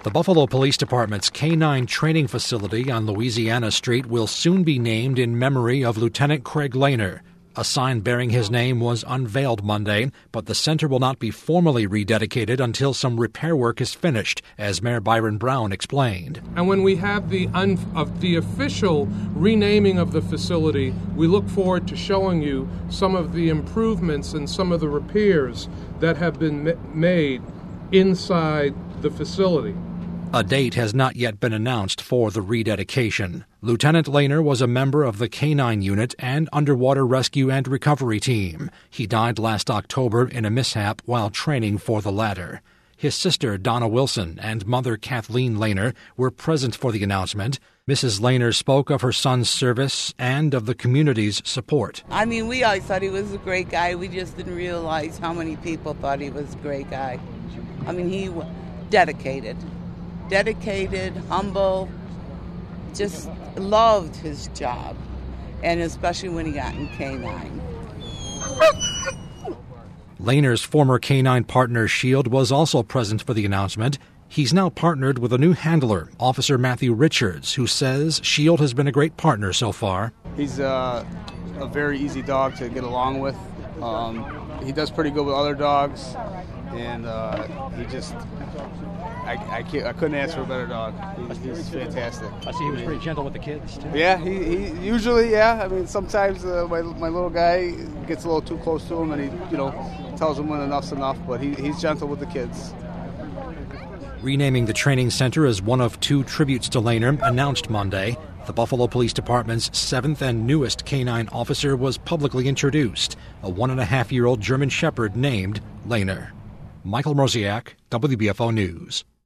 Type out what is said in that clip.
The Buffalo Police Department's K-9 training facility on Louisiana Street will soon be named in memory of Lieutenant Craig Lehner. A sign bearing his name was unveiled Monday, but the center will not be formally rededicated until some repair work is finished, as Mayor Byron Brown explained. And when we have the official renaming of the facility, we look forward to showing you some of the improvements and some of the repairs that have been made inside the facility. A date has not yet been announced for the rededication. Lieutenant Lehner was a member of the K-9 unit and underwater rescue and recovery team. He died last October in a mishap while training for the latter. His sister, Donna Wilson, and mother, Kathleen Lehner, were present for the announcement. Mrs. Lehner spoke of her son's service and of the community's support. We always thought he was a great guy. We just didn't realize how many people thought he was a great guy. He was dedicated, humble, just loved his job, and especially when he got in K-9. Lehner's former K-9 partner, Shield, was also present for the announcement. He's now partnered with a new handler, Officer Matthew Richards, who says Shield has been a great partner so far. He's a very easy dog to get along with. He does pretty good with other dogs, and I couldn't ask for a better dog. He's fantastic. I see he was pretty gentle with the kids, too. Yeah, he usually, sometimes my little guy gets a little too close to him, and he, tells him when enough's enough, but he's gentle with the kids. Renaming the training center as one of two tributes to Lehner announced Monday. The Buffalo Police Department's 7th and newest K-9 officer was publicly introduced, a 1.5-year-old German Shepherd named Lehner. Michael Mrozek, WBFO News.